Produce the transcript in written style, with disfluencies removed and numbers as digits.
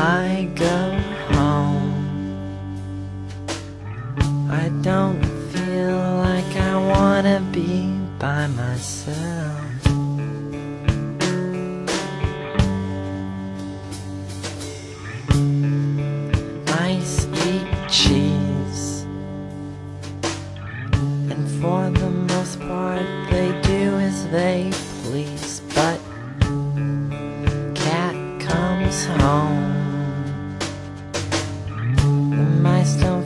I go home, I don't feel like I wanna be by myself. Mice eat cheese, and for the most part they do as they please, but cat comes home, the mice don't